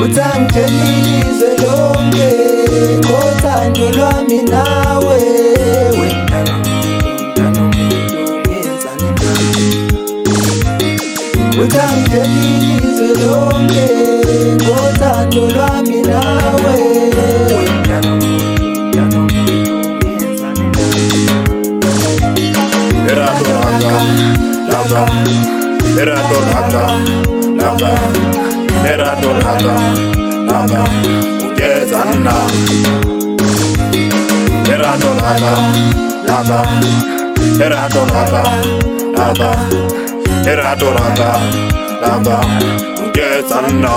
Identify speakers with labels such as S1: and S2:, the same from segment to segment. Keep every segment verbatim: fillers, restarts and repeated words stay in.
S1: Uthangitshela izwe lonke ngothando lwami nawe. Uthangitshela izwe lonke ngothando lwami nawe.
S2: Laka, laka, laka, laka, laka, laka, laka, ugezana. Laka, laka, laka, laka, laka, laka, laka, laka, ugezana.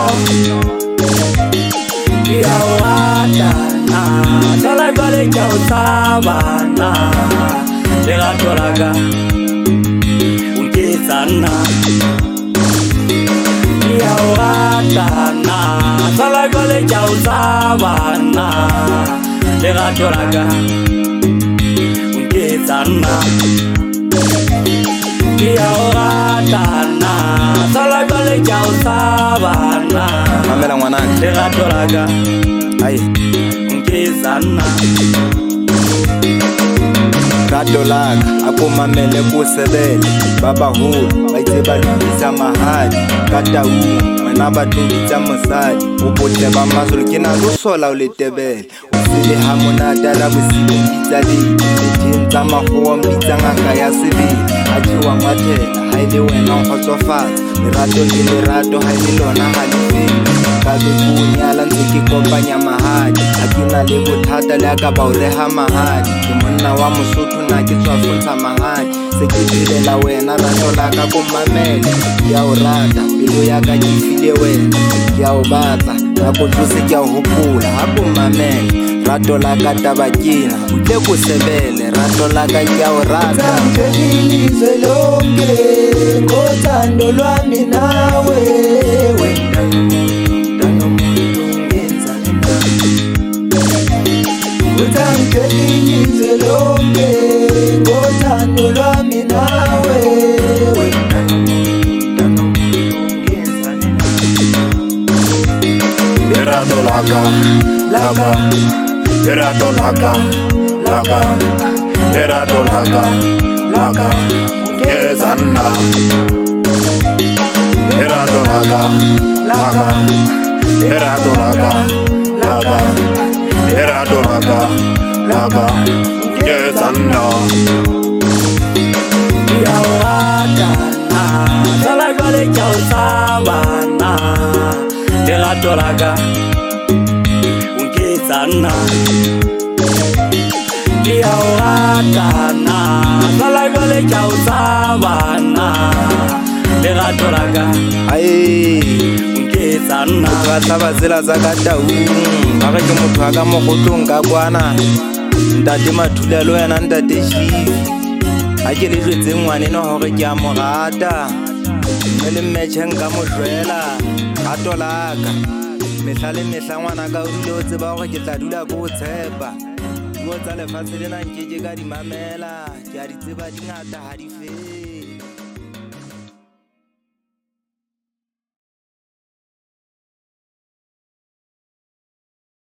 S1: Yawana, sala gale jausabana. Laka, laka. Sana yawana sala gole jausabana lerato laka unketsana yawana sala gole jausabana mamela ngwanaka lerato laka ai unketsana rato laka akumamele kusebele babaholo ba itse ba lokisa mahadi ka taung wena ba tloditsa mosadi o botle ba mazolo ke na lo sola o le tebele o sele ha monata la bosibo pitsa le ditheng tsa magoa mpitsa ngaka ya sebele a jiwa mathela ha ile wena o kgotsofatsa lerato ke lerato ha ile lona ha le fele ka be bunyala ntse ke kopanya mahadi ha ke na le bothata le ka ba o reha mahadi ke monna wa Mosotho na ke tswa fontsha mahadi se ke dilela wena rato laka ko mamele ya o rata pelo ya ka ke file wena ya o batla ra go tlose ke a hopola ha ko mamele rato laka taba kena utle go sebele rato laka ke a o rata
S3: izwe lonke ngothando lwami nawe wena mntana muntu ngenza uthangitshela izwe lonke ngothando lwami nawe wena mntana muntu ngenza
S2: lerato laka laka lerato laka laka lerato laka laka ugezana. Lerato laka laka lerato laka laka lerato laka laka ugezana.
S1: yawana sala gole jausabana lerato laka unketsana yawana sala gole jausabana lerato laka
S3: ai
S1: unketsana
S3: ba tlaba tsela tsa ka taung ba re ke motho a ka mogotlong ka kwana ntate Mathulelo yana ntate Shifi a ke le jwetse ngwane no hore ke a mo rata mme le mmetšheng ka mo jwela rato laka mehla le mehla ngwana ka o dule o tseba hore ke tla dula ko o tshepa puo tsa lefatshe lena nke ke ka di mamela ke a di tseba di ngata ha di fele.